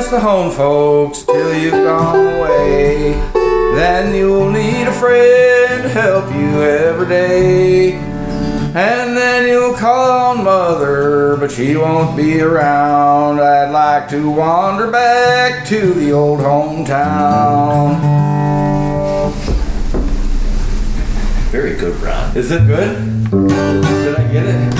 miss the home folks till you've gone away. Then you'll need a friend to help you every day. And then you'll call on mother, but she won't be around. I'd like to wander back to the old hometown. Very good, Ron. Is it good? Did I get it?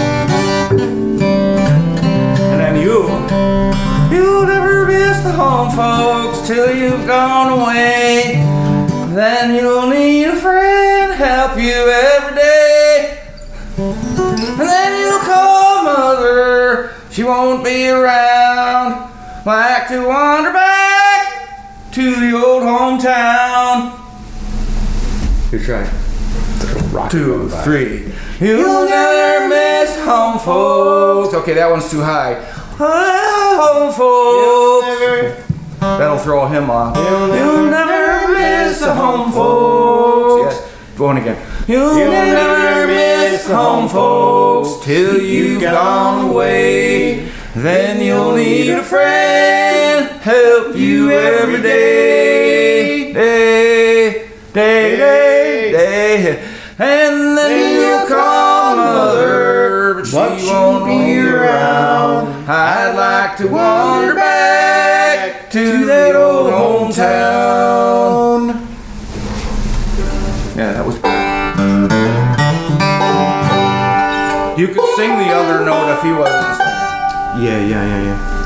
And then you'll never miss the home folks till you've gone away. Then you'll need a friend to help you every day. And then you'll call mother, she won't be around. Like to wander back to the old hometown. You try. 2, 3. You'll never miss home folks. Okay, that one's too high. Home folks. That'll throw him off. You'll never miss the home folks. Yes, going again. You'll never miss home folks till you've gone away. Then you'll need a friend help you every day. Day. And then you'll call mother, but she won't be around. I'd like to wander back to that old hometown. Yeah, that was good. You could sing the other note if he wasn't singing. Yeah.